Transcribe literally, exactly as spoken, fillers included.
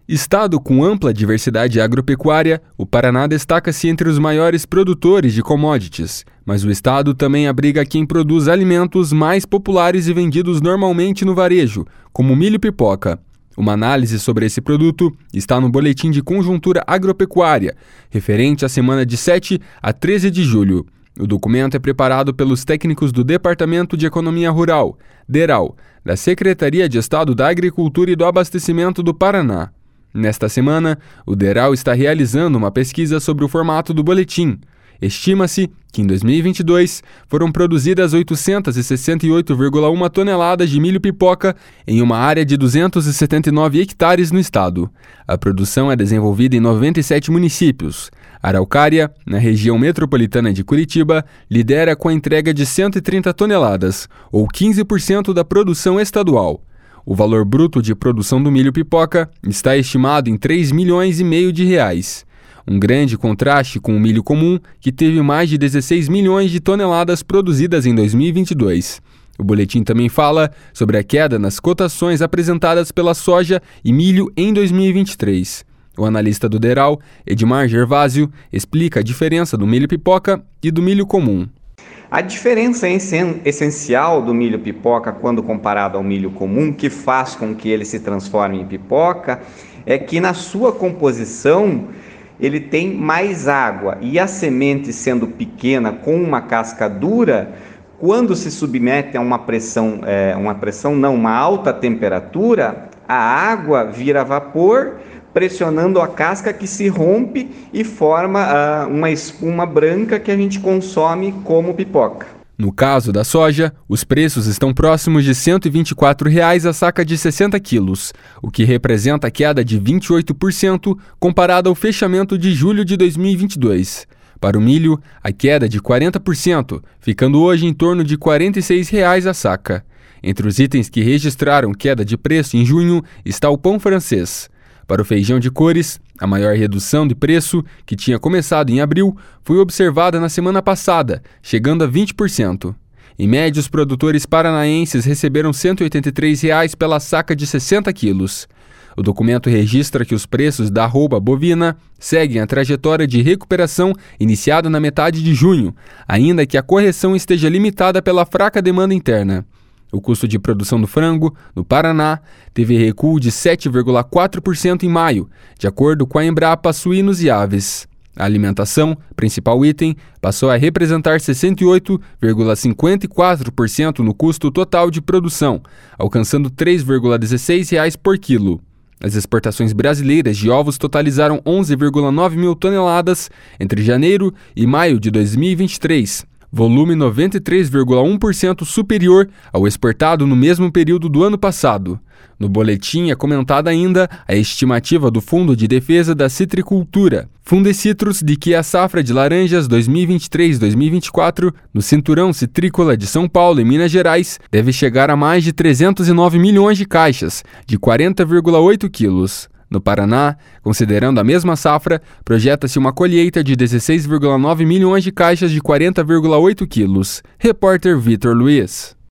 Estado com ampla diversidade agropecuária, o Paraná destaca-se entre os maiores produtores de commodities, mas o estado também abriga quem produz alimentos mais populares e vendidos normalmente no varejo, como milho pipoca. Uma análise sobre esse produto está no Boletim de Conjuntura Agropecuária, referente à semana de sete a treze de julho. O documento é preparado pelos técnicos do Departamento de Economia Rural, DERAL, da Secretaria de Estado da Agricultura e do Abastecimento do Paraná. Nesta semana, o DERAL está realizando uma pesquisa sobre o formato do boletim. Estima-se que em dois mil e vinte e dois foram produzidas oitocentas e sessenta e oito vírgula um toneladas de milho pipoca em uma área de duzentos e setenta e nove hectares no estado. A produção é desenvolvida em noventa e sete municípios. Araucária, na região metropolitana de Curitiba, lidera com a entrega de cento e trinta toneladas, ou quinze por cento da produção estadual. O valor bruto de produção do milho pipoca está estimado em três milhões e meio de reais. Um grande contraste com o milho comum, que teve mais de dezesseis milhões de toneladas produzidas em dois mil e vinte e dois. O boletim também fala sobre a queda nas cotações apresentadas pela soja e milho em dois mil e vinte e três. O analista do DERAL, Edmar Gervásio, explica a diferença do milho pipoca e do milho comum. A diferença essencial do milho pipoca quando comparado ao milho comum, que faz com que ele se transforme em pipoca, é que na sua composição ele tem mais água, e a semente, sendo pequena com uma casca dura, quando se submete a uma pressão, é, uma pressão não, uma alta temperatura, a água vira vapor, pressionando a casca, que se rompe e forma uh, uma espuma branca que a gente consome como pipoca. No caso da soja, os preços estão próximos de cento e vinte e quatro reais a saca de sessenta quilos, o que representa a queda de vinte e oito por cento comparado ao fechamento de julho de dois mil e vinte e dois. Para o milho, a queda é de quarenta por cento, ficando hoje em torno de quarenta e seis reais a saca. Entre os itens que registraram queda de preço em junho está o pão francês. Para o feijão de cores, a maior redução de preço, que tinha começado em abril, foi observada na semana passada, chegando a vinte por cento. Em média, os produtores paranaenses receberam cento e oitenta e três reais pela saca de sessenta quilos. O documento registra que os preços da arroba bovina seguem a trajetória de recuperação iniciada na metade de junho, ainda que a correção esteja limitada pela fraca demanda interna. O custo de produção do frango, no Paraná, teve recuo de sete vírgula quatro por cento em maio, de acordo com a Embrapa Suínos e Aves. A alimentação, principal item, passou a representar sessenta e oito vírgula cinquenta e quatro por cento no custo total de produção, alcançando três vírgula dezesseis reais por quilo. As exportações brasileiras de ovos totalizaram onze vírgula nove mil toneladas entre janeiro e maio de dois mil e vinte e três. Volume noventa e três vírgula um por cento superior ao exportado no mesmo período do ano passado. No boletim é comentada ainda a estimativa do Fundo de Defesa da Citricultura, Fundecitrus, de que a safra de laranjas dois mil e vinte e três a dois mil e vinte e quatro no cinturão citrícola de São Paulo e Minas Gerais deve chegar a mais de trezentos e nove milhões de caixas, de quarenta vírgula oito quilos. No Paraná, considerando a mesma safra, projeta-se uma colheita de dezesseis vírgula nove milhões de caixas de quarenta vírgula oito quilos. Repórter Vitor Luiz.